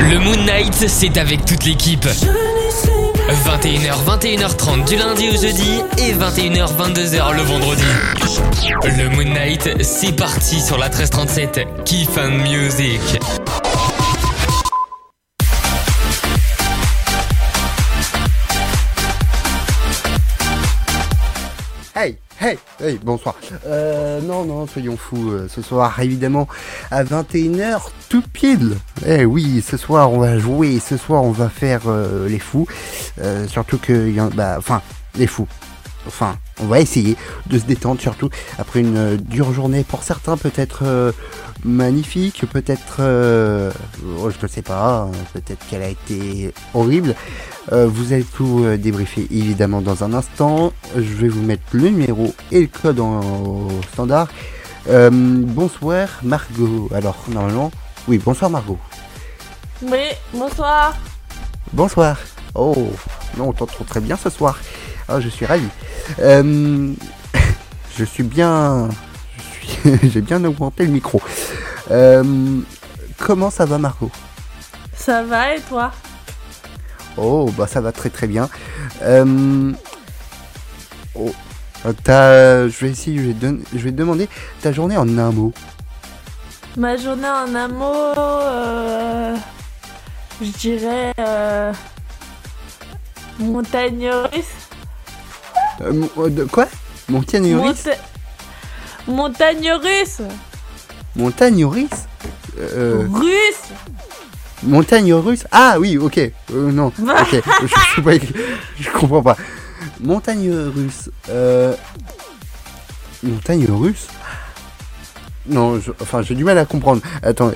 Le Moon Night, c'est avec toute l'équipe. 21h, 21h30 du lundi au jeudi et 21h, 22h le vendredi. Le Moon Night, c'est parti sur la 1337. Keep and Music. Hey, bonsoir. Non, soyons fous. Ce soir, évidemment, à 21h, tout pile. Eh oui, ce soir, on va jouer. Ce soir, on va faire les fous. Surtout que, les fous. Enfin, on va essayer de se détendre, surtout après une dure journée. Pour certains, peut-être magnifique, peut-être, je ne sais pas, peut-être qu'elle a été horrible. Vous allez tout débriefer évidemment dans un instant. Je vais vous mettre le numéro et le code au standard. Bonsoir Margot. Alors normalement, oui, bonsoir Margot. Oui, bonsoir. Bonsoir. Oh, non, on t'entend très bien ce soir. Ah, je suis ravi. J'ai bien augmenté le micro. Comment ça va Margot ? Ça va et toi ? Oh, bah ça va très très bien. Je vais te demander ta journée en un mot. Ma journée en un mot, je dirais montagne russe. Quoi ? Montagne russe ? Montagne russe. Montagne russe ? Russe. Montagne russe ? Ah oui, ok. Non, ok. Je comprends pas. Montagne russe. Montagne russe ? Non, j'ai du mal à comprendre. Attends.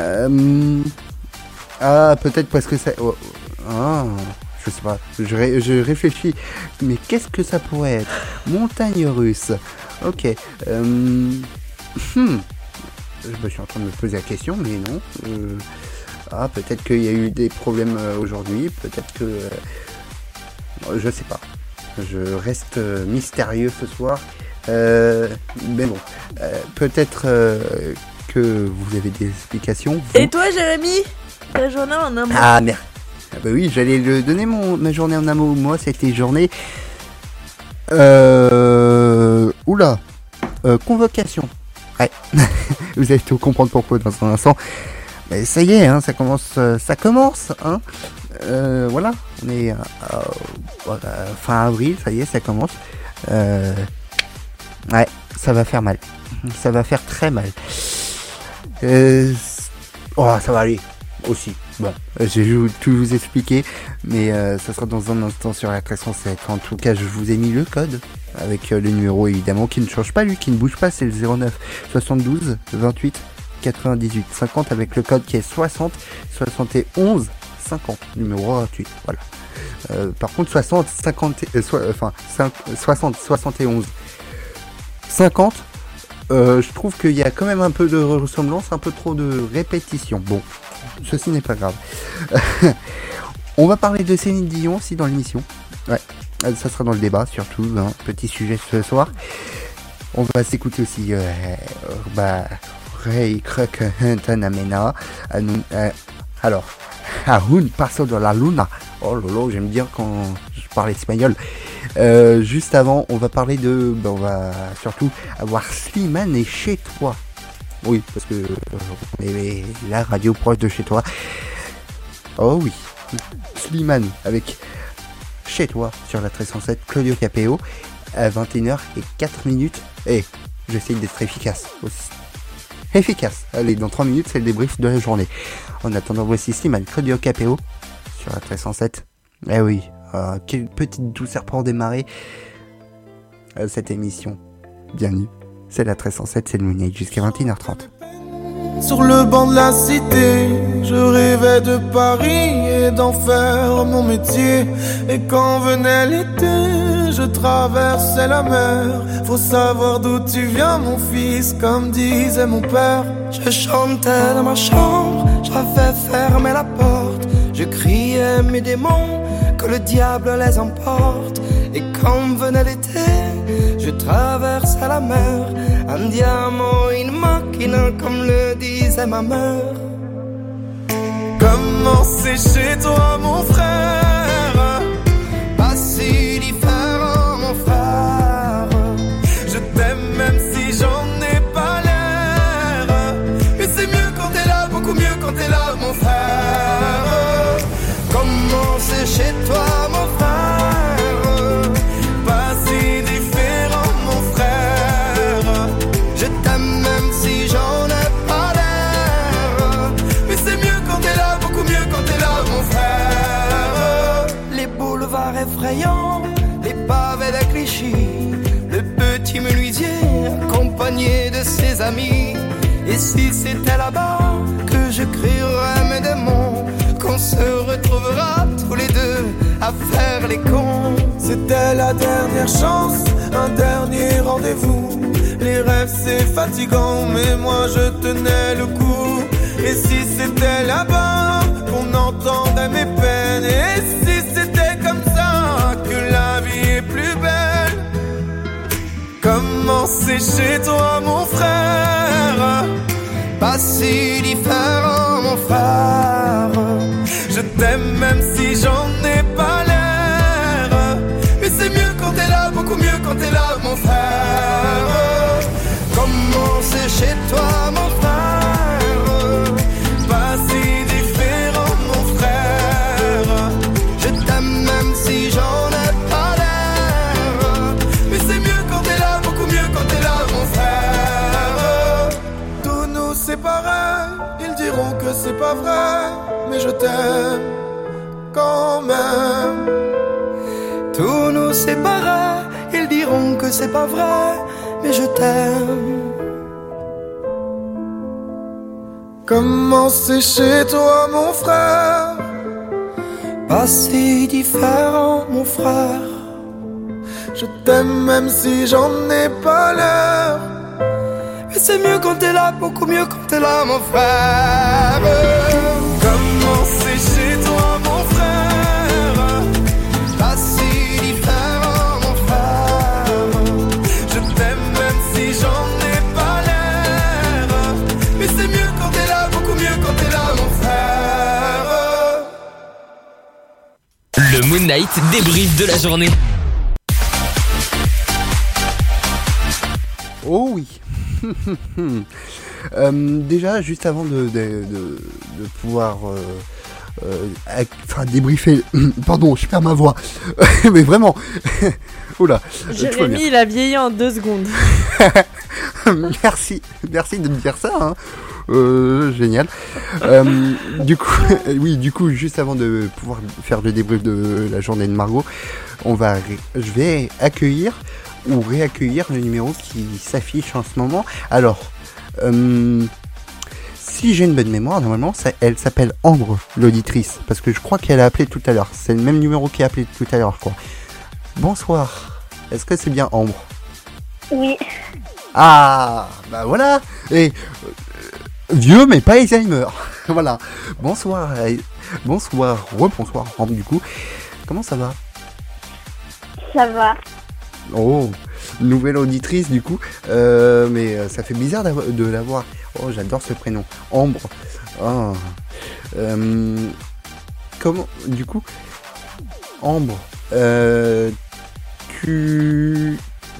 Peut-être parce que ça... je sais pas. Je réfléchis. Mais qu'est-ce que ça pourrait être ? Montagne russe. Ok. Je suis en train de me poser la question, mais non. Peut-être qu'il y a eu des problèmes aujourd'hui. Peut-être que... je sais pas. Je reste mystérieux ce soir. Mais bon. Peut-être que vous avez des explications. Vous... Et toi, Jérémy ? Ta journée en un mot ? Ah, merde. Ah bah oui, j'allais le donner ma journée en un mot. Moi, c'était journée... convocation. Ouais. Vous allez tout comprendre pourquoi dans un instant. Mais ça y est, hein, ça commence, hein. Voilà, on est fin avril, ça y est, ça commence. Ouais, ça va faire mal. Ça va faire très mal. Ça va aller aussi. Bon, je vais tout vous expliquer, mais ça sera dans un instant sur la 1307. En tout cas, je vous ai mis le code avec le numéro évidemment qui ne change pas, lui, qui ne bouge pas, c'est le 09 72 28 98 50 avec le code qui est 60 71 50, numéro gratuit. Voilà. Par contre 60 71 50, je trouve qu'il y a quand même un peu de ressemblance, un peu trop de répétition. Bon, ceci n'est pas grave. On va parler de Céline Dion aussi dans l'émission. Ouais, ça sera dans le débat surtout, hein, petit sujet ce soir. On va s'écouter aussi Ray Kruk Tanamena. Alors, Un Paso de la Luna. Oh lolo, j'aime bien quand je parle espagnol. Juste avant, on va parler de... on va surtout avoir Slimane et Chez Toi. Oui, parce que on est la radio proche de chez toi. Oh oui, Slimane avec Chez Toi sur la 1307, Claudio Capéo à 21h04. Et j'essaye d'être efficace aussi. Efficace. Allez, dans 3 minutes, c'est le débrief de la journée. En attendant, voici Slimane, Claudio Capéo sur la 1307. Eh oui, quelle petite douceur pour démarrer cette émission. Bienvenue, c'est la 1307, c'est le Moon Night jusqu'à 21h30. Sur le banc de la cité, je rêvais de Paris et d'en faire mon métier. Et quand venait l'été, je traversais la mer. Faut savoir d'où tu viens mon fils, comme disait mon père. Je chantais dans ma chambre, j'avais fermé la porte. Je criais mes démons, que le diable les emporte. Et quand venait l'été, je traversais la mer. Andiamo in macchina, comme le disait ma mère. Comment c'est chez toi mon frère? Pas si différent mon frère. Je t'aime même si j'en ai pas l'air. Mais c'est mieux quand t'es là, beaucoup mieux quand t'es là mon frère. Comment c'est chez toi mon frère? Pas si différent mon frère. Je t'aime même si j'en ai pas l'air. Mais c'est mieux quand t'es là, beaucoup mieux quand t'es là mon frère. Les boulevards effrayants, les pavés de Clichy, le petit menuisier accompagné de ses amis. Et si c'était là-bas que je crierais mes démons, qu'on se retrouvera tous les deux à faire les cons. C'était la dernière chance, un dernier rendez-vous. Les rêves c'est fatigant, mais moi je tenais le coup. Et si c'était là-bas qu'on entendait mes peines, et si c'était comme ça que la vie est plus belle. Comment c'est chez toi mon frère? Pas si différent mon frère. Je t'aime même si j'en ai pas l'air. Mais c'est mieux quand t'es là, beaucoup mieux quand t'es là mon frère. Comment c'est chez toi mon frère? Pas si différent mon frère. Je t'aime même si j'en ai pas l'air. Mais c'est mieux quand t'es là, beaucoup mieux quand t'es là mon frère. Tous nous c'est pareil, ils diront que c'est pas vrai, mais je t'aime quand même. Tous nous c'est pareil, ils diront que c'est pas vrai, mais je t'aime. Comment c'est chez toi mon frère? Pas si différent mon frère. Je t'aime même si j'en ai pas l'air. Mais c'est mieux quand t'es là, beaucoup mieux quand t'es là mon frère. Comment c'est chez toi mon frère? Pas si différent mon frère. Je t'aime même si j'en ai pas l'air. Mais c'est mieux quand t'es là, beaucoup mieux quand t'es là mon frère. Le Moon Knight débrief de la journée. Oh oui. Déjà, juste avant de pouvoir débriefer, pardon, je perds ma voix, mais vraiment, oula, Jérémy, il a vieilli en 2 secondes. merci de me dire ça, hein. Génial. Du coup, juste avant de pouvoir faire le débrief de la journée de Margot, je vais accueillir ou réaccueillir le numéro qui s'affiche en ce moment. Alors, si j'ai une bonne mémoire, normalement, elle s'appelle Ambre, l'auditrice, parce que je crois qu'elle a appelé tout à l'heure. C'est le même numéro qui a appelé tout à l'heure, je crois. Bonsoir. Est-ce que c'est bien Ambre? Oui. Ah, bah voilà. Et vieux, mais pas Alzheimer. Voilà. Bonsoir, rebonsoir, Ambre, du coup. Comment ça va? Ça va. Oh, nouvelle auditrice du coup, mais ça fait bizarre de la voir. Oh, j'adore ce prénom, Ambre. Oh. Comment, du coup, Ambre, je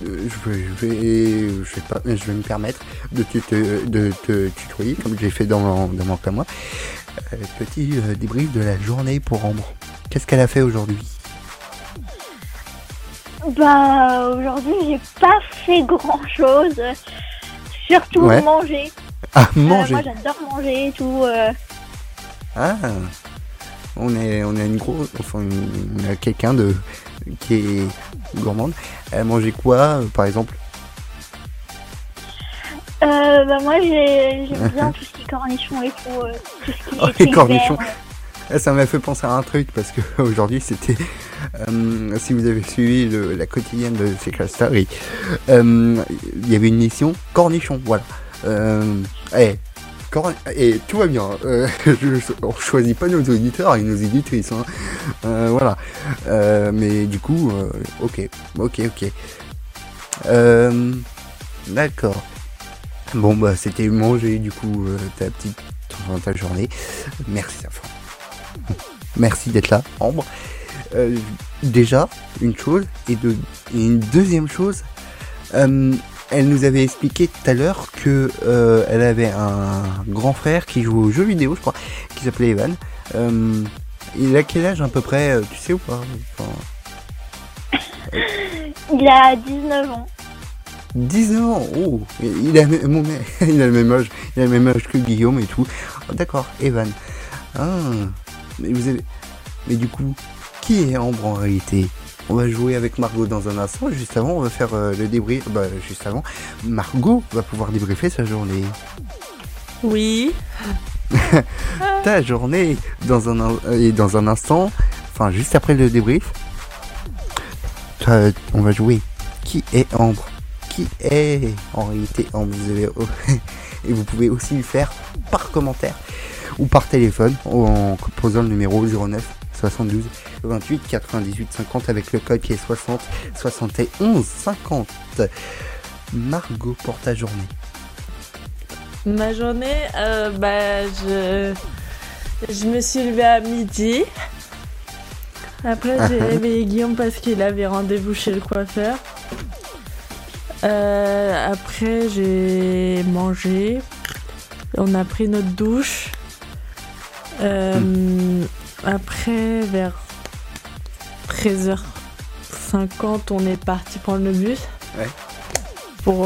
vais me permettre de te tutoyer comme j'ai fait dans mon cas moi. Petit débrief de la journée pour Ambre. Qu'est-ce qu'elle a fait aujourd'hui? Bah, aujourd'hui, j'ai pas fait grand-chose. Surtout manger. Ah, manger. Moi, j'adore manger et tout. Ah, on a une grosse... Enfin, on a quelqu'un qui est gourmande. Elle mangeait quoi, par exemple? Bah, moi, j'aime bien tout ce qui est cornichons et tout. Tout ce qui est les cornichons. Ça m'a fait penser à un truc parce que aujourd'hui c'était si vous avez suivi la quotidienne de Secret Story, il y avait une mission cornichon, voilà. Et tout va bien. On choisit pas nos auditeurs et nos éditrices, hein. Voilà. Mais du coup, ok. D'accord. Bon bah c'était manger du coup ta journée. Merci Safran. Merci d'être là, Ambre. Déjà, une chose, et une deuxième chose, elle nous avait expliqué tout à l'heure que elle avait un grand frère qui joue aux jeux vidéo, je crois, qui s'appelait Evan. Il a quel âge à peu près, tu sais ou pas? Il a 19 ans. 19 ans, oh, il a le même âge, que Guillaume et tout. Oh, d'accord, Evan. Ah, mais du coup, qui est Ambre en réalité? On va jouer avec Margot dans un instant. Juste avant, on va faire le débrief. Juste avant, Margot va pouvoir débriefer sa journée. Oui. Ta journée dans un instant. Enfin, juste après le débrief. On va jouer. Qui est Ambre? Qui est en réalité Ambre? Et vous pouvez aussi le faire par commentaire ou par téléphone en posant le numéro 09 72 28 98 50 avec le code qui est 60 71 50. Margot, pour ta journée. Ma journée, je me suis levée à midi. Après, j'ai réveillé Guillaume parce qu'il avait rendez-vous chez le coiffeur. Après, j'ai mangé. On a pris notre douche. Après, vers 13h50, on est parti prendre le bus. Ouais. Pour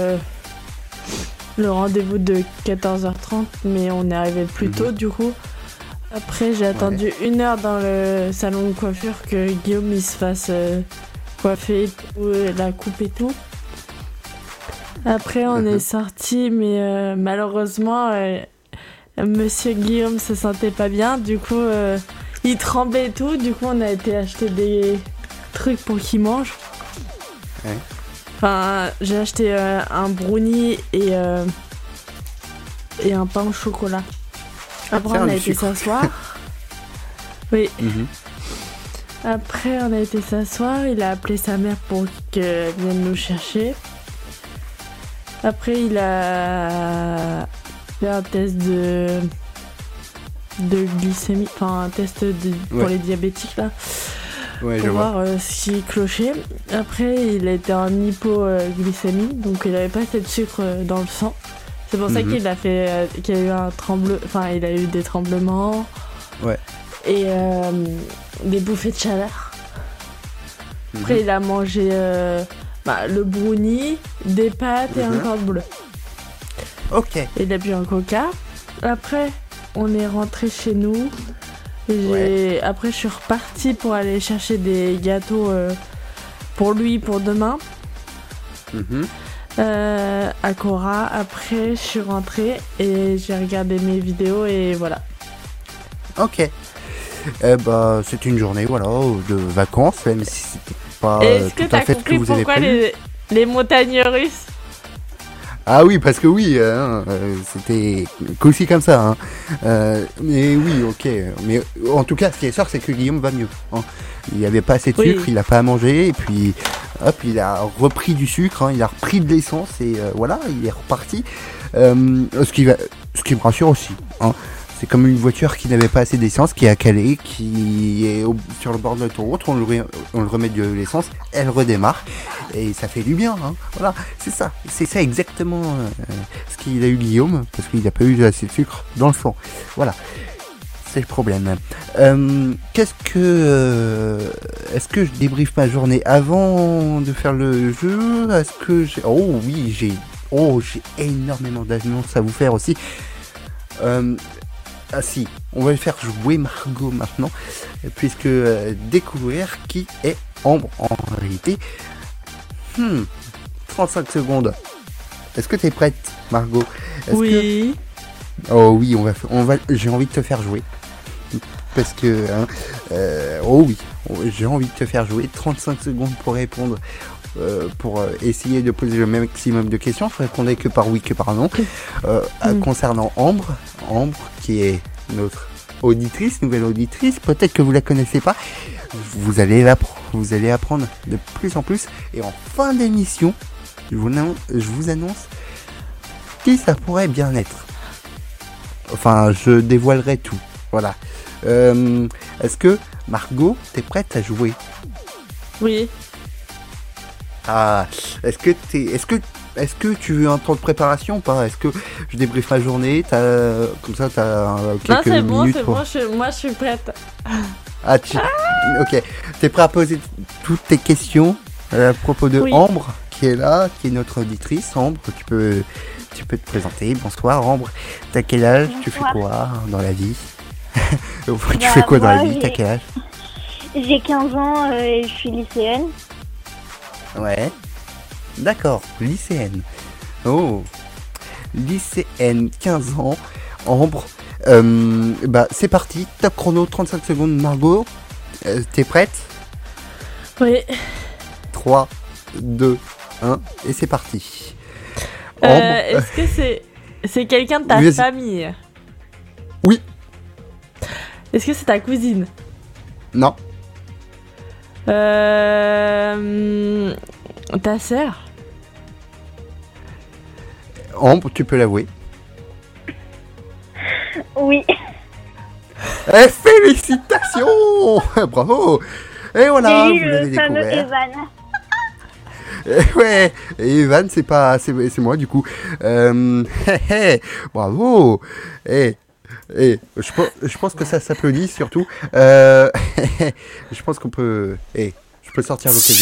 le rendez-vous de 14h30, mais on est arrivé plus tôt du coup. Après, j'ai attendu 1 heure dans le salon de coiffure que Guillaume il se fasse coiffer et tout, la coupe et tout. Après, on est sorti, mais malheureusement, Monsieur Guillaume se sentait pas bien. Du coup, il tremblait et tout. Du coup, on a été acheter des trucs pour qu'il mange. Ouais. Enfin, j'ai acheté un brownie et un pain au chocolat. Après, on a été s'asseoir. Oui. Après, on a été s'asseoir. Il a appelé sa mère pour qu'elle vienne nous chercher. Après, il a fait un test de glycémie, enfin un test pour les diabétiques là, pour voir ce qui clochait. Après, il était en hypoglycémie, donc il avait pas assez de sucre dans le sang. C'est pour ça qu'il a fait, qu'il a eu il a eu des tremblements. Ouais. Et des bouffées de chaleur. Après, il a mangé le brownie, des pâtes et un corde bleu. Ok. Et il a bu un coca. Après, on est rentré chez nous. Après, je suis repartie pour aller chercher des gâteaux pour lui, pour demain. À Cora. Après, je suis rentrée et j'ai regardé mes vidéos et voilà. Ok. C'est une journée de vacances, même si c'était pas est-ce que tout à fait ce que vous avez prévu. Les montagnes russes? Ah oui, parce que c'était aussi comme ça. Mais oui, ok. Mais en tout cas, ce qui est sûr, c'est que Guillaume va mieux. Il n'y avait pas assez de sucre, il n'a pas à manger, et puis hop, il a repris du sucre, il a repris de l'essence, et voilà, il est reparti. Ce qui me rassure aussi. C'est comme une voiture qui n'avait pas assez d'essence, qui est à Calais, qui est sur le bord de l'autoroute, on le remet de l'essence, elle redémarre, et ça fait du bien. Voilà, c'est ça exactement ce qu'il a eu Guillaume, parce qu'il n'a pas eu assez de sucre dans le sang. Voilà, c'est le problème. Est-ce que je débriefe ma journée avant de faire le jeu? Est-ce que j'ai énormément d'annonces à vous faire aussi. Ah si, on va le faire jouer Margot maintenant, puisque découvrir qui est Ambre en réalité. 35 secondes. Est-ce que t'es prête, Margot? Oui. Oh oui, on va. J'ai envie de te faire jouer. Parce que, j'ai envie de te faire jouer. 35 secondes pour répondre. Pour essayer de poser le maximum de questions. Je répondais que par oui, que par non. Concernant Ambre qui est notre nouvelle auditrice, peut-être que vous la connaissez pas. Vous allez apprendre de plus en plus. Et en fin d'émission, je vous annonce qui ça pourrait bien être. Enfin, je dévoilerai tout. Voilà. Est-ce que, Margot, t'es prête à jouer? Oui. Ah, est-ce que tu veux un temps de préparation ou pas? Est-ce que je débriefe ma journée? Comme ça, t'as quelques Non, c'est bon, minutes c'est pour... bon, moi je suis prête. Ah, ok. T'es prêt à poser toutes tes questions à propos de Oui. Ambre, qui est là, qui est notre auditrice. Ambre, tu peux te présenter. Bonsoir, Ambre. T'as quel âge? Bonsoir. Tu fais quoi dans la vie? Tu fais quoi dans la vie? T'as quel âge? J'ai 15 ans et je suis lycéenne. Ouais. D'accord, lycéenne. Oh. Lycéenne, 15 ans. Ambre. C'est parti. Top chrono, 35 secondes, Margot. T'es prête? Oui. 3, 2, 1, et c'est parti. Ambre. Est-ce que c'est quelqu'un de ta Vas-y. famille? Oui. Est-ce que c'est ta cousine? Non. Ta sœur? Ambre, tu peux l'avouer. Oui. Félicitations. Bravo. Et voilà, J'ai eu vous l'avez le fameux découvert. Evan. Ouais, et Evan, c'est moi du coup. Bravo. Je pense que ça s'applaudit surtout. Je pense qu'on peut. Je peux sortir l'occasion.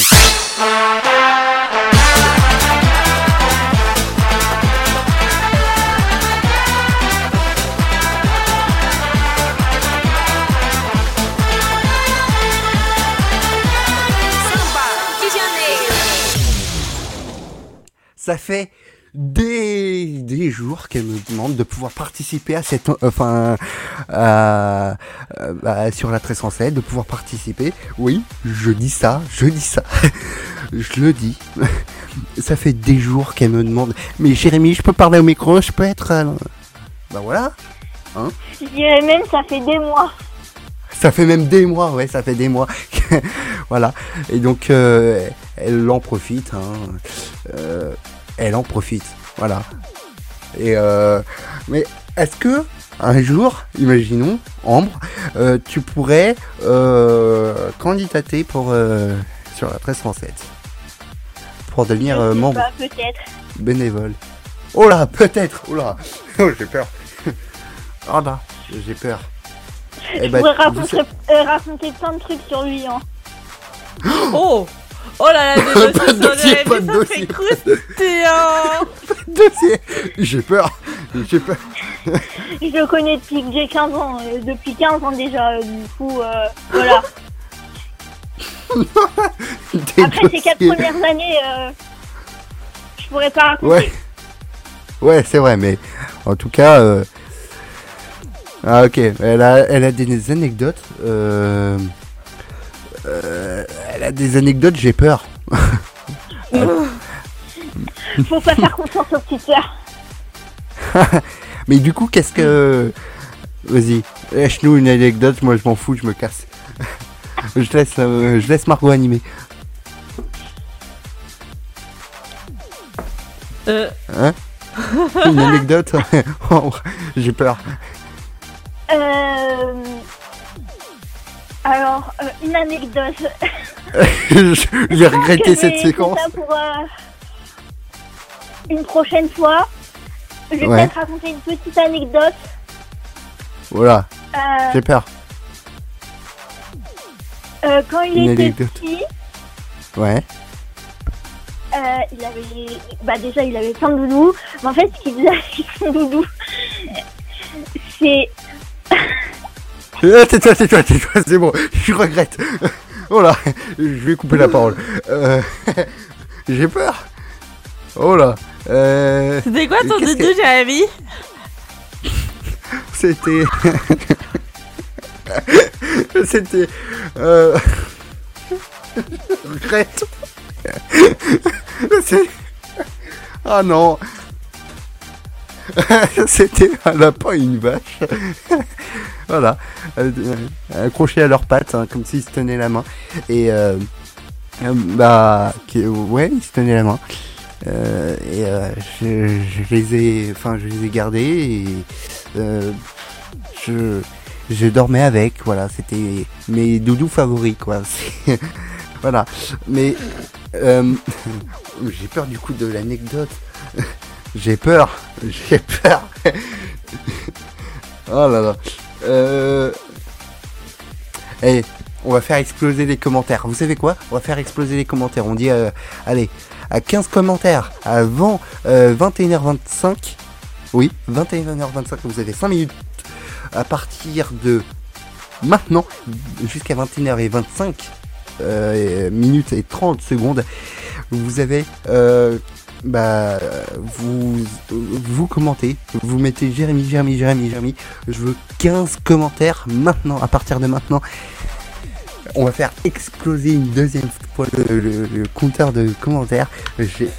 Ça fait des jours qu'elle me demande de pouvoir participer à cette, sur la 1307, de pouvoir participer. Oui, je dis ça, je le dis. Ça fait des jours qu'elle me demande. Mais Jérémy, je peux parler au micro, je peux être. Bah voilà. Hein? Je dirais même ça fait des mois. Ça fait même des mois, ouais, ça fait des mois. Voilà. Et donc, elle en profite. Elle en profite. Voilà. Et mais est-ce que un jour, imaginons, Ambre, tu pourrais candidater pour sur la 1307 pour devenir Je sais membre pas, peut-être. bénévole. Oh là, peut-être. Oh là. Oh, j'ai peur. Oh là, j'ai peur. Je pourrais raconter plein de trucs sur lui. Hein. Oh là là, des Pas de dossier, dossiers pas de ça dossier. fait croustillant. Dossier. J'ai peur. Je le connais depuis que j'ai 15 ans. Depuis 15 ans déjà. Du coup, voilà. Des Après ces 4 dossiers. premières années, je pourrais pas raconter. Ouais, c'est vrai, mais en tout cas, ok, elle a des anecdotes. Elle a des anecdotes, j'ai peur. Faut pas faire confiance aux petites sœurs. Mais du coup, qu'est-ce que... Vas-y, lâche-nous une anecdote, moi je m'en fous, je me casse. Je laisse Margot animer. Hein? Une anecdote. Oh, j'ai peur. Alors, une anecdote. Je vais regretter cette C'est séquence. ça pour une prochaine fois. Je vais Ouais. peut-être raconter une petite anecdote. Voilà, Euh, j'ai peur. quand il Une était anecdote. petit, Ouais. il avait... Bah déjà, il avait plein de doudous. Mais en fait, ce qu'il faisait avec son doudou, c'est... Tais-toi, c'est bon, je regrette. Oh là, je vais couper la parole. J'ai peur. Oh là. C'était quoi ton Qu'est-ce doudou, Jérémy? C'était... C'était... Je regrette. C'est... Ah non. C'était un lapin et une vache. Voilà. Accrochés à leurs pattes, hein, comme s'ils se tenaient la main. Et ouais, ils se tenaient la main. Je les ai gardés et je dormais avec, voilà, c'était mes doudous favoris, quoi. Voilà, mais j'ai peur du coup de l'anecdote. J'ai peur. Oh là là. Eh, on va faire exploser les commentaires. Vous savez quoi? On va faire exploser les commentaires. On dit, allez, à 15 commentaires avant 21h25. Oui, 21h25, vous avez 5 minutes à partir de maintenant jusqu'à 21h25 minutes et 30 secondes. Vous avez vous commentez, vous mettez Jérémy. Je veux 15 commentaires maintenant, à partir de maintenant. On va faire exploser une deuxième fois le compteur de commentaires. Je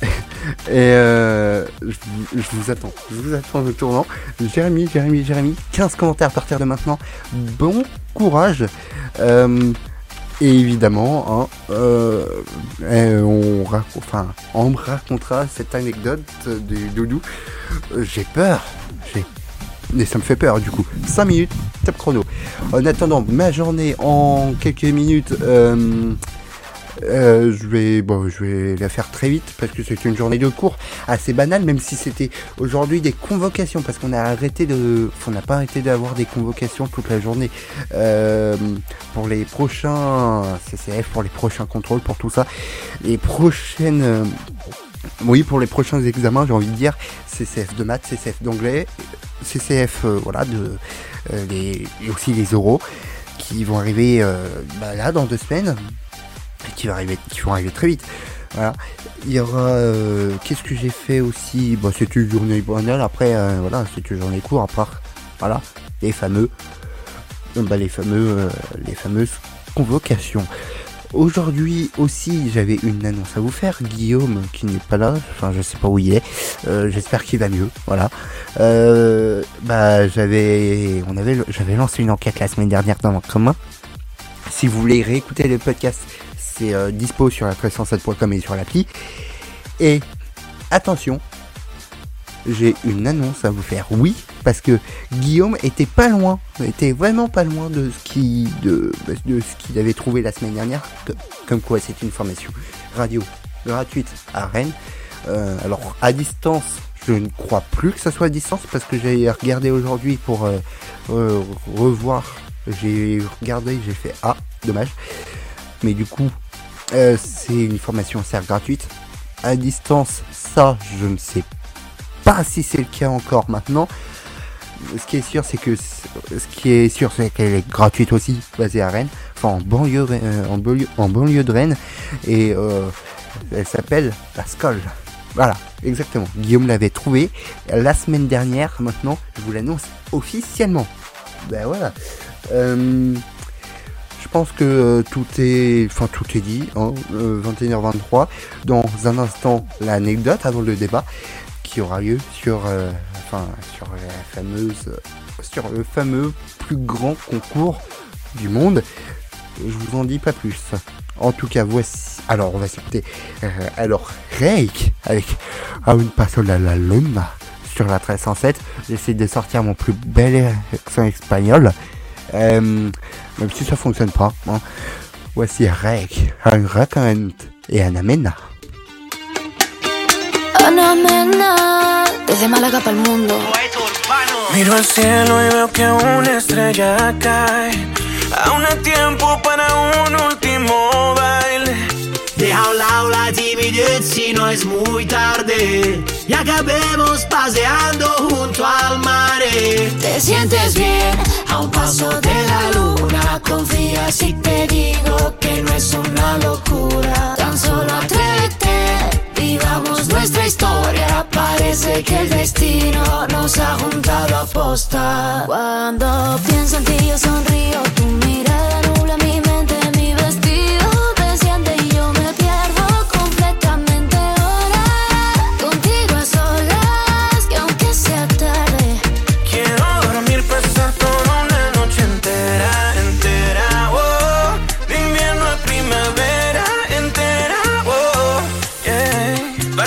vous attends au tournant. Jérémy, 15 commentaires à partir de maintenant. Bon courage. Et évidemment, on me racontera cette anecdote du doudou. J'ai peur. Et ça me fait peur du coup. 5 minutes, top chrono. En attendant ma journée en quelques minutes, je vais la faire très vite parce que c'est une journée de cours assez banale, même si c'était aujourd'hui des convocations, parce qu'on n'a pas arrêté d'avoir des convocations toute la journée pour les prochains CCF, pour les prochains contrôles, pour tout ça, pour les prochains examens, j'ai envie de dire, CCF de maths, CCF d'anglais, CCF et aussi les oraux qui vont arriver là dans 2 semaines, et qui vont arriver très vite. Voilà. Il y aura qu'est-ce que j'ai fait aussi, c'est une journée banale, après c'est une journée courte, à part les fameuses convocations. Aujourd'hui aussi, j'avais une annonce à vous faire. Guillaume, qui n'est pas là, je sais pas où il est, j'espère qu'il va mieux, voilà. J'avais lancé une enquête la semaine dernière dans mon commun. Si vous voulez réécouter le podcast, c'est dispo sur la 307.com et sur l'appli. Et attention, j'ai une annonce à vous faire. Oui, parce que Guillaume était vraiment pas loin de ce qu'il avait trouvé la semaine dernière. Comme quoi, c'est une formation radio gratuite à Rennes. Alors à distance, je ne crois plus que ça soit à distance, parce que j'ai regardé aujourd'hui pour revoir. J'ai regardé, j'ai fait dommage. Mais du coup, c'est une formation certes gratuite. À distance, ça, je ne sais pas si c'est le cas encore maintenant. Ce qui est sûr, c'est qu'elle est gratuite aussi, basée à Rennes, enfin en banlieue de Rennes, et elle s'appelle la Scole. Voilà, exactement. Guillaume l'avait trouvé la semaine dernière. Maintenant, je vous l'annonce officiellement. Voilà. Je pense que tout est dit. 21h23. Dans un instant, l'anecdote avant le débat qui aura lieu sur le fameux plus grand concours du monde. Je vous en dis pas plus. En tout cas, voici. Alors, on va s'écouter. Reik avec Aún paso la luna sur la 1307. J'essaie de sortir mon plus bel accent espagnol. Même si ça fonctionne pas. Voici Reik, un Rakant et Ana Mena. Ana Mena, desde Málaga para el mundo. Miro al cielo y veo que una estrella cae. Aún hay tiempo para un último baile. Deja a un lado la timidez si no es muy tarde y acabemos paseando junto al mar. Te sientes bien a un paso de la luna. Confía si te digo que no es una locura. Tan solo atrévete, vivamos nuestra historia. Parece que el destino nos ha juntado a posta. Cuando pienso en ti yo sonrío. Tu mirada nubla mi mente, mi vestido desciende y yo me pierdo completamente ahora. Contigo a solas, que aunque sea tarde, quiero dormir, pasar toda una noche entera, oh. De invierno a primavera entera, oh, yeah. ¿Pa' qué busco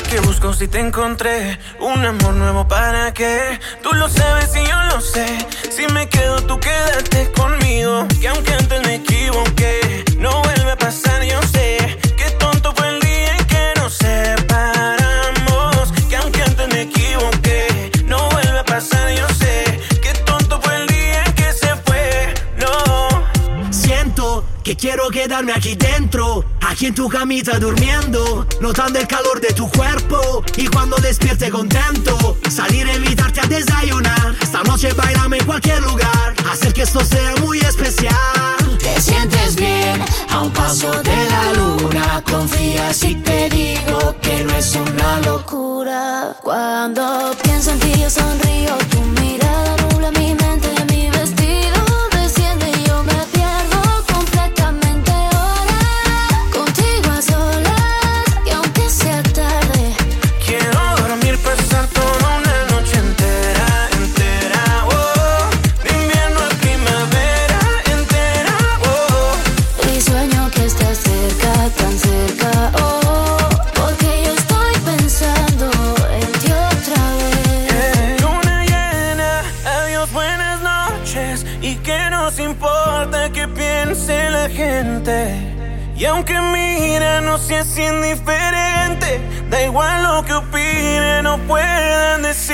Pero si te encontré un amor nuevo, ¿para qué? Tú lo sabes y yo lo sé. Si me quedo, tú quédate conmigo. Que aunque antes me equivoqué, no vuelve a pasar, yo sé. Qué tonto fue el día en que nos separamos. Que aunque antes me equivoqué, no vuelve a pasar, yo sé. Qué tonto fue el día en que se fue, no. Siento que quiero quedarme aquí dentro, aquí en tu camita durmiendo, notando el calor de tu cuerpo. Y cuando despierte contento, salir a invitarte a desayunar. Esta noche bailame en cualquier lugar, hacer que esto sea muy especial. Te sientes bien a un paso de la luna. Confía si te digo que no es una locura. Cuando pienso en ti yo sonrío, tu mirada nubla mi mente, mi vestido desciende y yo me pierdo completamente ahora. Contigo a solas y aunque sea tarde, quiero dormir, pasar toda una noche entera, entera, oh. De invierno a primavera, entera, oh. y sueño que estás cerca, tan cerca, oh. Porque yo estoy pensando en ti otra vez. Luna llena, adiós, buenas noches. Y que nos importa que piense la gente. Y aunque mira, no seas indiferente. Da igual lo que opinen o puedan decir.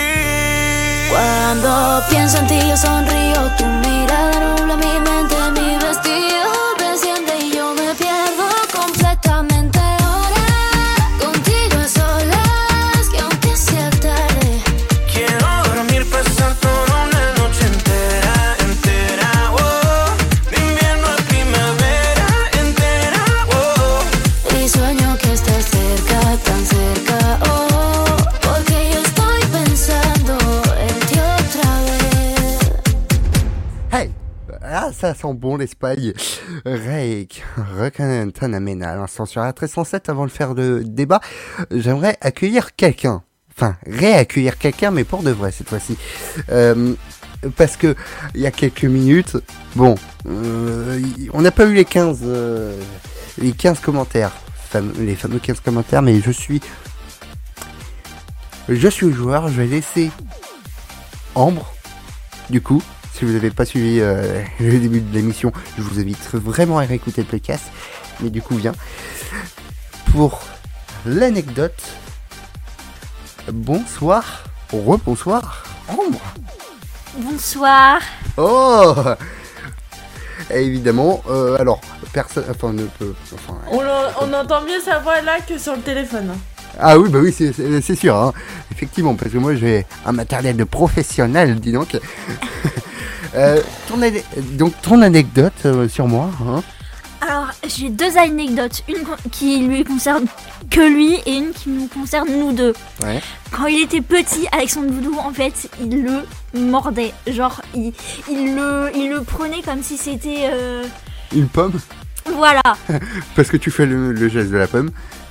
Cuando pienso en ti yo sonrío, tu mirada nubla mi mente, mi vestido desciende y yo me pierdo completamente ahora. Contigo a solas, que aunque sea tarde, Quiero dormir, pasar toda una noche entera, entera, oh. De invierno a primavera, entera, oh. y sueño que estás cerca, tan cerca, oh. Porque yo estoy pensando en ti otra vez. Hey, ah, ça sent bon l'Espagne. Reik, Recantanamena, à l'instant sur la 1307. Avant de faire le débat, j'aimerais accueillir quelqu'un. Enfin, réaccueillir quelqu'un, mais pour de vrai cette fois-ci. Parce que il y a quelques minutes, bon, on n'a pas eu les 15 commentaires, les fameux 15 commentaires, mais je suis joueur. Je vais laisser Ambre, du coup. Si vous n'avez pas suivi le début de l'émission, je vous invite vraiment à réécouter le podcast. Mais du coup, viens. Pour l'anecdote, bonsoir, rebonsoir, Ambre. Bonsoir. Oh, et évidemment, alors, personne, enfin, ne peut, enfin... On entend mieux sa voix là que sur le téléphone. Ah oui, bah oui, c'est sûr, hein. Effectivement, parce que moi j'ai un matériel de professionnel, dis donc. Ton anecdote sur moi, hein. Alors, j'ai deux anecdotes. Une qui lui concerne que lui et une qui nous concerne nous deux. Ouais. Quand il était petit, avec son doudou, en fait, il le mordait. Genre, il le prenait comme si c'était... Une pomme. Voilà. Parce que tu fais le geste de la pomme.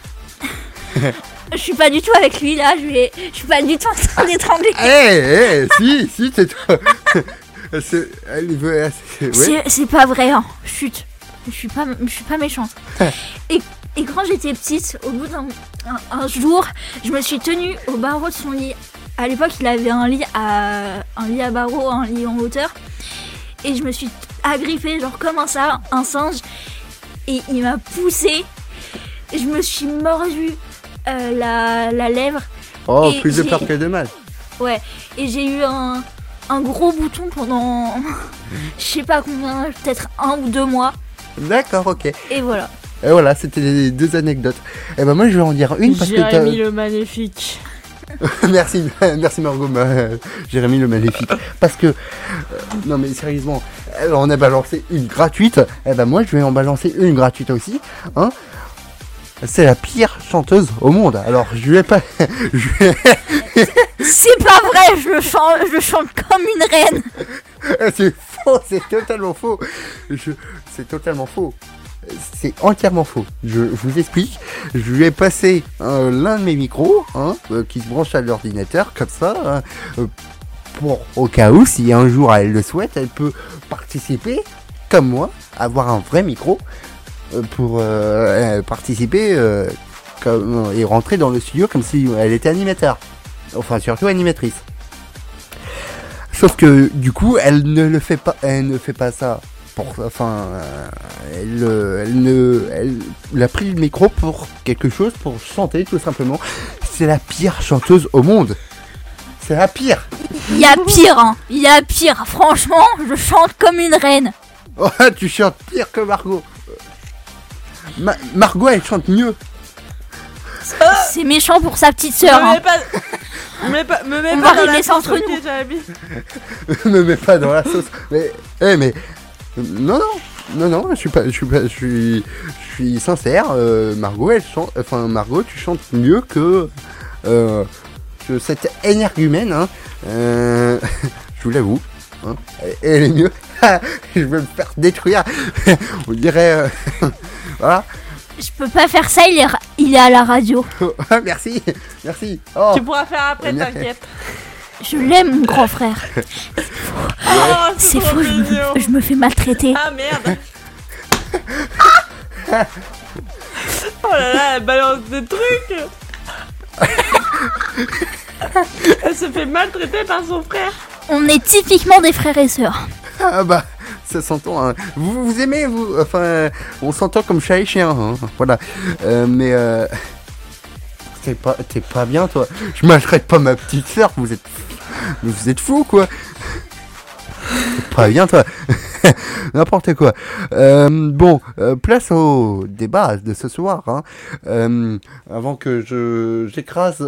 Je suis pas du tout avec lui, là. Je suis pas du tout en train d'étrangler. Si, c'est toi. Ouais. C'est pas vrai, hein. Chut. Je suis pas méchante. Et quand j'étais petite, au bout d'un jour, je me suis tenue au barreau de son lit. À l'époque, il avait un lit à barreaux, un lit en hauteur. Et je me suis agrippée, genre comme un singe. Et il m'a poussée. Je me suis mordue la lèvre. Oh, plus de peur que de mal. Ouais, et j'ai eu un gros bouton pendant, je sais pas combien, peut-être 1 ou 2 mois. D'accord, ok. Et voilà. Et voilà, c'était les deux anecdotes. Et ben moi je vais en dire une parce Jérémy le Maléfique. merci Margot, Jérémy le Maléfique. Parce que, non mais sérieusement, on a balancé une gratuite. Et ben moi je vais en balancer une gratuite aussi, hein. C'est la pire chanteuse au monde. Alors je vais pas. C'est pas vrai, je chante comme une reine. C'est faux, c'est totalement faux. C'est totalement faux. C'est entièrement faux. Je vous explique. Je lui ai passé l'un de mes micros, qui se branche à l'ordinateur, comme ça, pour au cas où, si un jour elle le souhaite, elle peut participer, comme moi, avoir un vrai micro pour participer est rentrée dans le studio comme si elle était animateur. Enfin, surtout animatrice. Sauf que du coup, elle ne fait pas ça. Elle a pris le micro pour quelque chose, pour chanter tout simplement. C'est la pire chanteuse au monde. C'est la pire. Il y a pire, hein. Il y a pire. Franchement, je chante comme une reine. Oh, tu chantes pire que Margot. Margot, elle chante mieux. C'est méchant pour sa petite sœur. Hein. Me mets pas On dans va régler la ça sauce, entre ok, nous. Jalabi. Me mets pas dans la sauce. Mais non, je suis sincère. Margot, elle chante. Enfin, Margot, tu chantes mieux que cette énergumène. Hein. Je vous l'avoue. Hein. Elle est mieux. Je vais me faire détruire. On dirait. Voilà. Je peux pas faire ça, il est à la radio. Merci. Oh. Tu pourras faire après, Merci. t'inquiète. Je l'aime, mon grand frère. Oh, C'est trop faux, mignon. je me fais maltraiter. Ah merde. Oh là là, elle balance des trucs. Elle se fait maltraiter par son frère. On est typiquement des frères et sœurs. Ah bah, ça s'entend. Hein. Vous aimez, vous. Enfin, on s'entend comme chat et chien. Hein. Voilà. Mais t'es pas bien, toi. Je maltraite pas ma petite sœur. Vous êtes fous, quoi. T'es pas bien, toi. N'importe quoi. Bon, place au débat de ce soir. Hein. Avant que j'écrase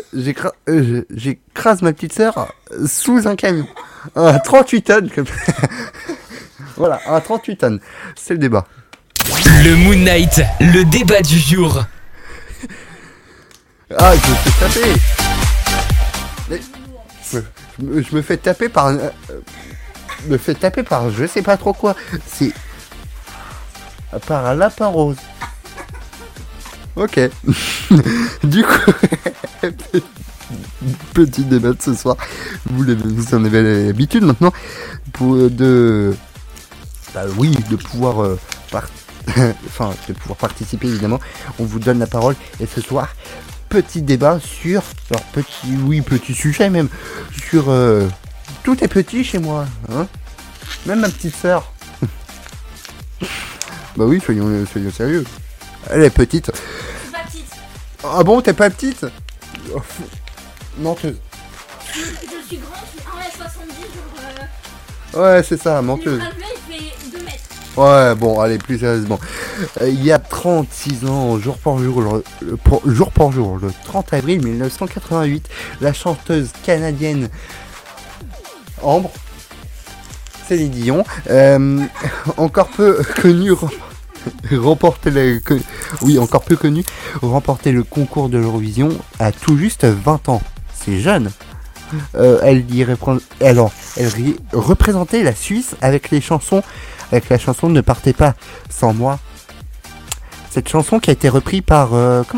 ma petite sœur sous un camion. Un 38 tonnes. Voilà, un 38 tonnes. C'est le débat. Le Moon Knight, le débat du jour. Ah, je me fais taper. Mais, je me fais taper par... me fait taper par je sais pas trop quoi. C'est... par un lapin rose. Ok. Du coup... petit débat de ce soir. Vous en avez l'habitude maintenant. De pouvoir... de pouvoir participer évidemment. On vous donne la parole. Et ce soir... petit débat sur... alors petit sujet même. Sur... tout est petit chez moi, hein. Même ma petite sœur. Bah oui, soyons sérieux. Elle est petite. Je suis pas petite. Ah bon, t'es pas petite? Menteuse. Je suis grande, je suis 1m70, genre... Ouais, c'est ça, menteuse. il fait 2 mètres. Ouais, bon, allez, plus sérieusement. Il y a 36 ans, jour pour jour, le 30 avril 1988, la chanteuse canadienne Ambre, Céline Dion, encore peu connue, remporter le concours de l'Eurovision à tout juste 20 ans. C'est jeune. Elle représentait la Suisse avec la chanson Ne partez pas sans moi. Cette chanson qui a été reprise par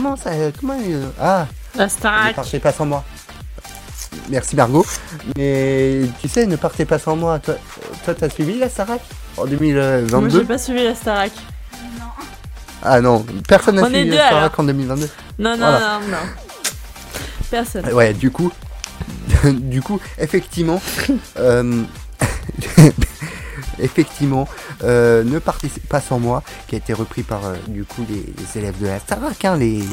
La Starac. Ne partez pas sans moi. Merci Margot. Mais tu sais, Ne partez pas sans moi. Toi t'as suivi la Starac en 2022? Moi j'ai pas suivi la Starac. Non. Ah non, personne n'a On est suivi deux, la Starac alors. en 2022. Non. Personne. Ouais, du coup, effectivement, Ne partez pas sans moi, qui a été repris par du coup les élèves de la Starac, hein, les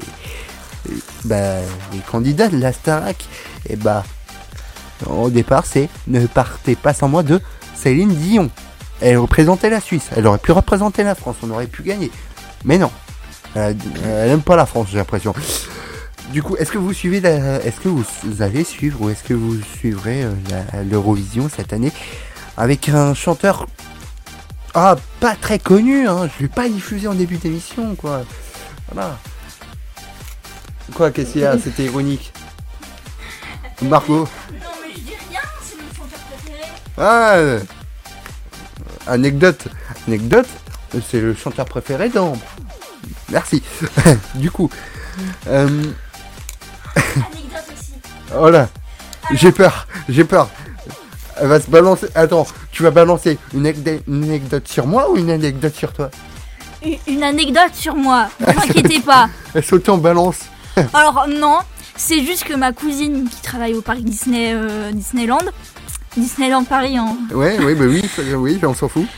candidats de la Starac. Et bah, au départ, c'est Ne partez pas sans moi de Céline Dion. Elle représentait la Suisse, elle aurait pu représenter la France, on aurait pu gagner. Mais non, elle aime pas la France, j'ai l'impression. Du coup, est-ce que vous allez suivre ou est-ce que vous suivrez l'Eurovision cette année avec un chanteur pas très connu, hein, je vais pas diffuser en début d'émission, quoi. Voilà. Quoi, qu'est-ce qu'il y a? C'était ironique. Margot. Non mais je dis rien, c'est mon chanteur préféré. Ah, anecdote, c'est le chanteur préféré d'Ambre. Merci. Du coup, Anecdote aussi. oh là, j'ai peur. Elle va se balancer. Attends, tu vas balancer une anecdote sur moi ou une anecdote sur toi? une anecdote sur moi. Ne vous inquiétez pas. Elle saute en balance. Alors non, c'est juste que ma cousine qui travaille au parc Disneyland Paris, hein. Ouais, oui, bah oui, on s'en fout.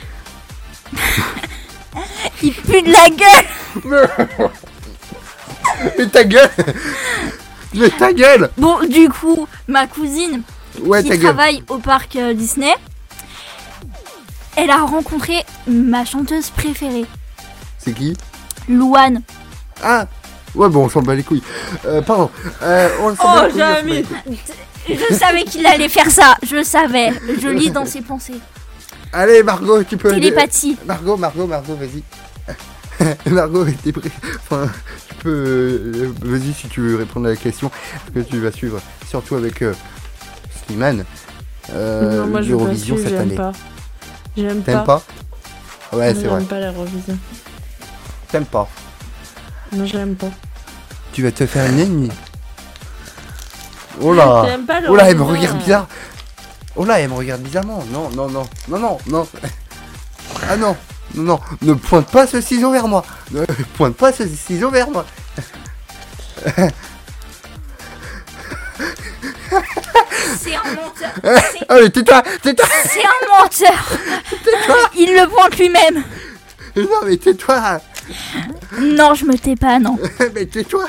Il pue de la gueule. Mais ta gueule. Mais ta gueule. Bon, du coup, ma cousine Ouais, qui ta gueule. travaille au parc Disney, elle a rencontré ma chanteuse préférée, C'est qui? Louane. Ah. Ouais, bon, on s'en bat les couilles. Pardon. On s'en bat les couilles, Jérémy. Je savais qu'il allait faire ça, je savais. Je lis dans ses pensées. Allez, Margot, tu peux... Télépathie. Margot, vas-y. Margot, enfin, tu peux... vas-y, si tu veux répondre à la question, parce que tu vas suivre, surtout avec Slimane, Non, moi je veux pas l'Eurovision suivre, cette année. J'aime T'aimes pas? Ouais, c'est vrai. J'aime pas l'Eurovision. T'aimes pas. Non, j'aime pas. Tu vas te faire une ennemie. Oh là. J'aime pas Oh là, elle me l'Eurovision. regarde bizarre. Oh là, elle me regarde bizarrement. Non. Ah non. Non. Ne pointe pas ce ciseau vers moi. Ne pointe pas ce ciseau vers moi. C'est un menteur. Allez, tais-toi. C'est un menteur. Il le pointe lui-même. Non, mais tais-toi. Non, je me tais pas, non. Mais tais-toi.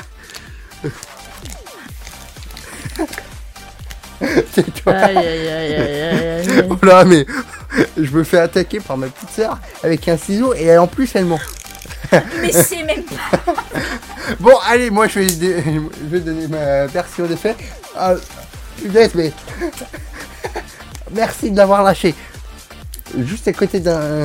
Tais-toi. Aïe. Oh là, mais je me fais attaquer par ma petite sœur avec un ciseau et en plus elle ment. Mais c'est même pas. Bon, allez, moi je vais donner ma version des faits. Ah, punaise, mais merci de l'avoir lâché. Juste à côté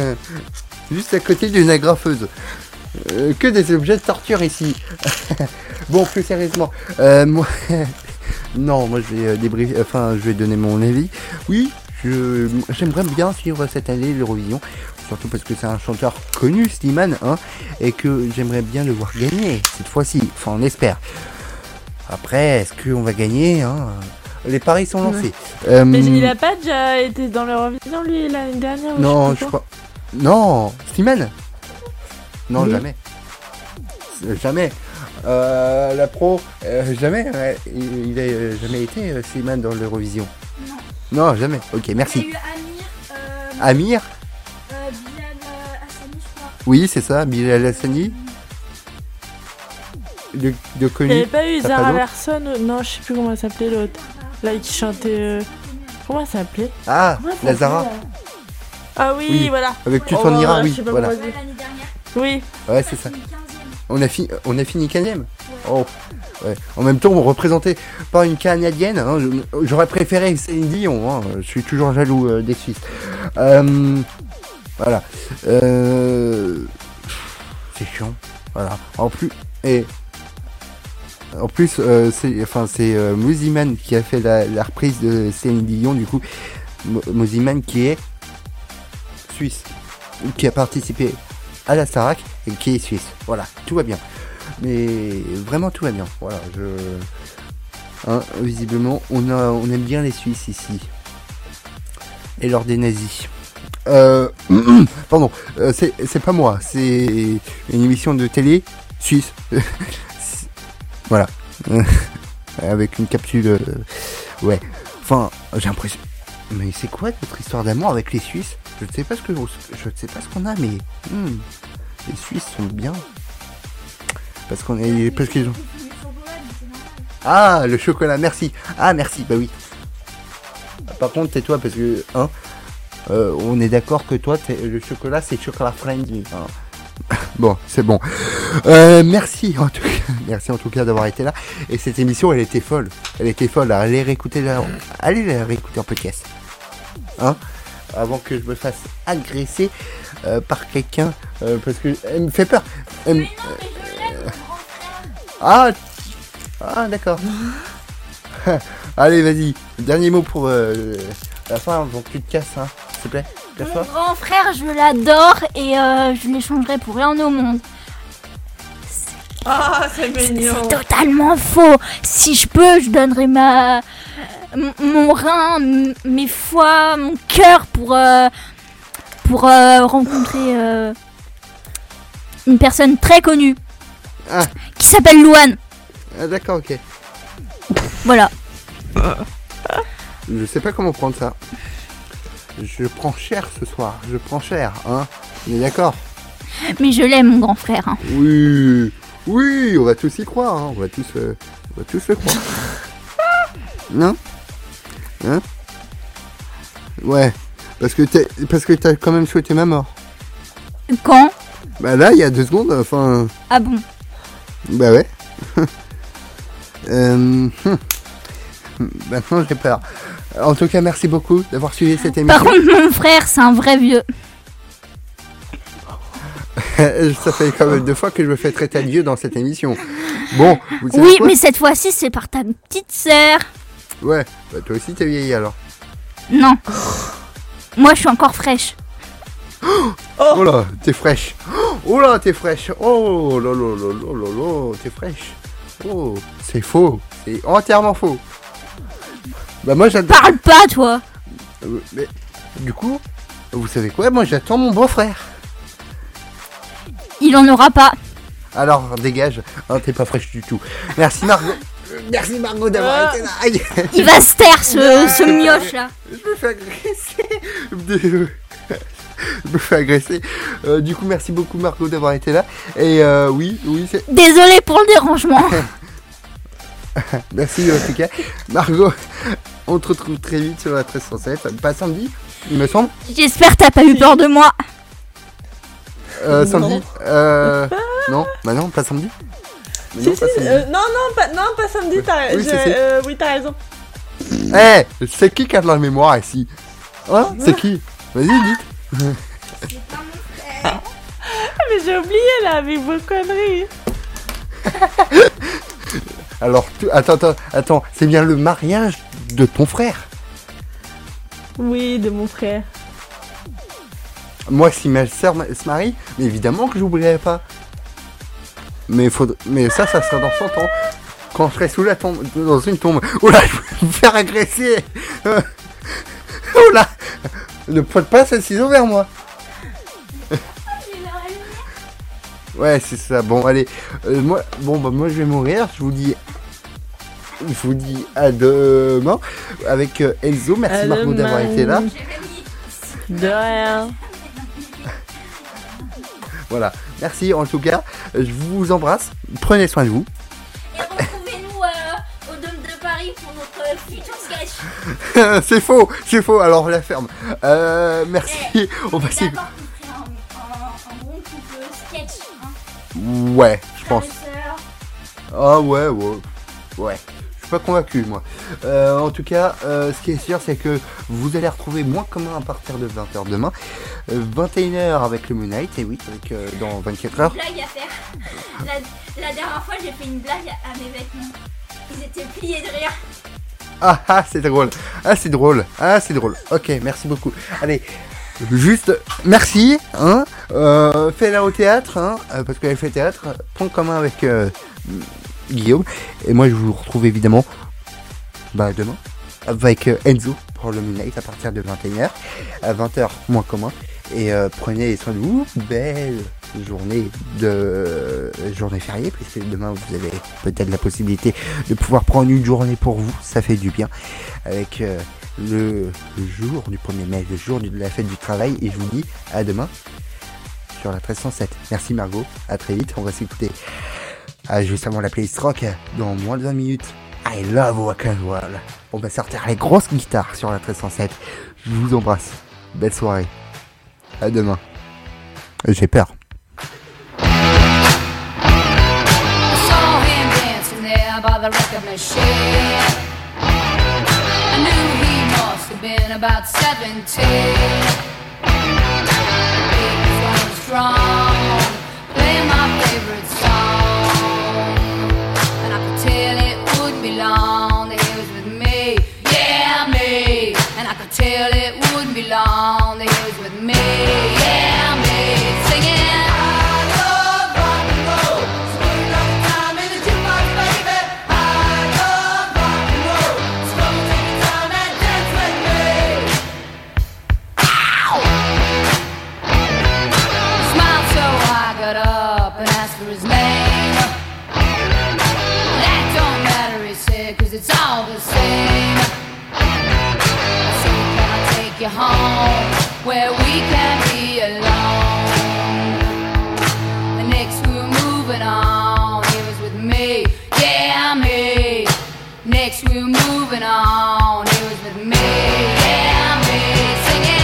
d'une agrafeuse. Que des objets de torture ici. Bon, plus sérieusement, moi, non, moi je vais je vais donner mon avis. Oui, j'aimerais bien suivre cette année l'Eurovision, surtout parce que c'est un chanteur connu, Slimane, hein, et que j'aimerais bien le voir gagner cette fois-ci. Enfin, on espère. Après, est-ce qu'on va gagner, hein? Les paris sont lancés. Mais il a pas déjà été dans l'Eurovision lui l'année dernière? Non, je crois. Non, Slimane. Non, Oui. Jamais. La pro, jamais. Ouais, il a jamais été Slimane dans l'Eurovision. Non, jamais. Ok, merci. Il y a eu Amir, Amir. Bilal Hassani, je crois. Oui, c'est ça, Bilal Hassani. De Il connu. n'y avait pas eu T'as Zara pas d'autre Larsson? Non, je sais plus comment elle s'appelait l'autre. Là, qui chantait. Comment elle s'appelait? Ah, Comment elle Lazara. s'appelait, là Ah oui, Oui. voilà. Avec Tu Oh, t'en iras, je oui, sais pas voilà. comment Ouais, dire. l'année dernière. Oui. Ouais, c'est ça. Fini 15e. On a fini 15e. Oh. Ouais. En même temps, on représentait pas une Canadienne. Hein. J'aurais préféré Céline Dion. Hein. Je suis toujours jaloux des Suisses. Voilà. C'est chiant. Voilà. En plus, c'est Mosiman qui a fait la reprise de Céline Dion. Du coup, Mosiman qui est suisse, qui a participé à la Starac et qui est suisse. Voilà, tout va bien. Mais vraiment tout va bien. Voilà, visiblement, on aime bien les Suisses ici. Et lors des nazis. Pardon, c'est pas moi, c'est une émission de télé suisse. Voilà. Avec une capsule. Ouais. Enfin, j'ai l'impression. Mais c'est quoi notre histoire d'amour avec les Suisses? Je ne sais pas ce qu'on a, mais les Suisses sont bien. Parce qu'ils ont. Ah, le chocolat, merci. Ah, merci, bah oui. Par contre, tais-toi parce que on est d'accord que toi, le chocolat, c'est chocolat friendly. Hein. Bon, c'est bon. Merci en tout cas d'avoir été là. Et cette émission, elle était folle. Allez réécouter la réécouter en podcast. Hein, avant que je me fasse agresser par quelqu'un parce que elle me fait peur. Mais non, mais je l'aime, mon grand frère. Ah, d'accord. Allez, vas-y. Dernier mot pour la fin avant que tu te casses, hein, s'il te plaît. Mon Casse-toi. grand frère, je l'adore et je l'échangerai pour rien au monde. Ah, c'est mignon. C'est totalement faux. Si je peux, je donnerai mon rein, mes foies, mon cœur pour rencontrer une personne très connue Ah. qui s'appelle Louane. Ah, d'accord, ok. Voilà. Je sais pas comment prendre ça. Je prends cher ce soir, je prends cher, hein. On est d'accord? Mais je l'aime, mon grand frère. Hein. Oui, oui, on va tous y croire, hein. On va tous le croire. Non? Hein? Ouais, parce que t'as quand même souhaité ma mort. Quand? Bah là, il y a 2 secondes, enfin... Ah bon? Bah ouais. Maintenant, j'ai peur. En tout cas, merci beaucoup d'avoir suivi cette émission. Par contre, mon frère, c'est un vrai vieux. Ça fait quand même 2 fois que je me fais traiter de vieux dans cette émission. Bon, vous savez Oui, quoi? mais cette fois-ci, c'est par ta petite sœur. Ouais, bah toi aussi t'es vieilli alors. Non. Moi, je suis encore fraîche. Oh là, t'es fraîche. Oh là, t'es fraîche. Oh là là là là là là, t'es fraîche. Oh, c'est faux. C'est entièrement faux. Bah moi j'adore. Parle pas, toi. Mais du coup, vous savez quoi? Moi j'attends mon beau-frère. Il en aura pas. Alors dégage. Oh, t'es pas fraîche du tout. Merci Margot. Merci Margot d'avoir été là. Aïe. Il va se taire, ce mioche là. Je me fais agresser. Je me fais agresser. Du coup, merci beaucoup Margot d'avoir été là. Et oui, c'est... Désolé pour le dérangement. Merci en tout cas. Margot, on te retrouve très vite sur la 1307. Pas samedi, il me semble. J'espère que t'as pas eu peur de moi. Samedi. Non, bah non, pas samedi. Mais non, pas samedi. pas samedi, t'as Oui, oui, t'as raison. C'est qui a de la mémoire ici? Hein? C'est qui? Vas-y, dites. Mais j'ai oublié là avec vos conneries. Alors, attends, c'est bien le mariage de ton frère? Oui, de mon frère. Moi, si ma soeur se marie, mais évidemment que j'oublierai pas. Mais ça sera dans 100 ans. Quand je serai sous la tombe, dans une tombe. Oh là, je vais me faire agresser. Oh là, ne pointe pas ce ciseau vers moi. Ouais, c'est ça. Bon, allez. Moi, je vais mourir. Je vous dis à demain avec Enzo. Merci Margot d'avoir été là. De rien. Voilà. Merci en tout cas. Je vous embrasse. Prenez soin de vous. Et retrouvez-nous au Dôme de Paris pour notre futur sketch. C'est faux. Alors on la ferme. Merci. On va s'y... D'accord, on ferait un bon couple sketch. Hein. Ouais, je pense. Frère et sœur. Ah ouais. Je suis pas convaincu moi. En tout cas, ce qui est sûr, c'est que vous allez retrouver Moins commun à partir de 20h demain. 21h avec le Moon Knight, et oui, avec dans 24 heures. Une blague à faire. La dernière fois, j'ai fait une blague à mes vêtements. Ils étaient pliés de rire. Ah, c'est drôle. Ok, merci beaucoup. Allez, juste merci, hein. Fais-la au théâtre, hein, parce qu'elle fait théâtre. Point commun avec Guillaume. Et moi, je vous retrouve évidemment demain avec Enzo pour le Moon Knight à partir de 21h. À 20h, Moins commun. Et prenez soin de vous. Belle journée fériée, puisque demain vous avez peut-être la possibilité de pouvoir prendre une journée pour vous. Ça fait du bien. Avec le jour du 1er mai, le jour de la fête du travail. Et je vous dis à demain sur la 1307. Merci Margot. À très vite. On va s'écouter juste avant la playlist rock dans moins de 20 minutes. I love rock'n'roll. On va sortir les grosses guitares sur la 1307. Je vous embrasse. Belle soirée. À demain. J'ai peur. I saw him dancing there by the record machine. I knew he must have been about 17. He was running strong, playing my favorite song. And I could tell it wouldn't be long that he was with me, yeah, me. And I could tell it wouldn't be long that he was with me, yeah, me. Singing. where we can be alone. The next we're moving on, here is with me, yeah, me. Next we're moving on, here is with me, yeah, me. Singing.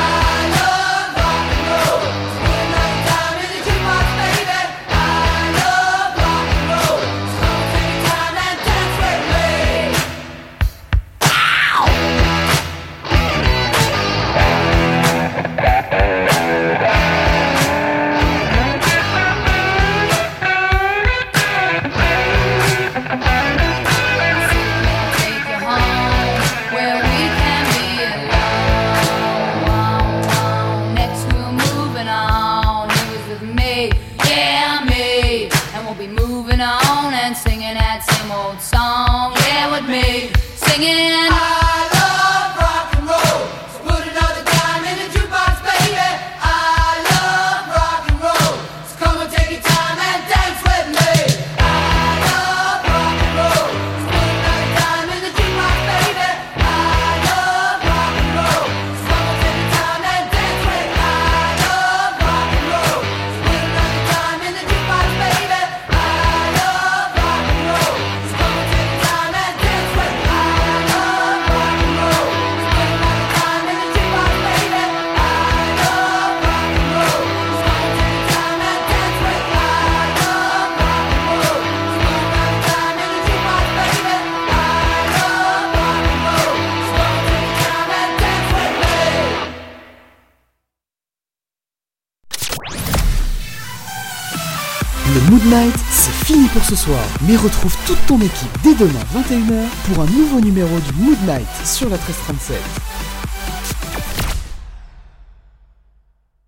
Song, yeah, with me, singing. I love rock and roll, so put another dime in the jukebox, baby. I love rock and roll, so come and take your time and dance with me. I love rock and roll, so put another dime in the jukebox, baby. I love rock and roll, so come and take your time and dance with me. I love rock and roll, so put another dime in the jukebox, baby. I love rock and roll. Le Mood Night, c'est fini pour ce soir, mais retrouve toute ton équipe dès demain 21h pour un nouveau numéro du Mood Night sur la 1337.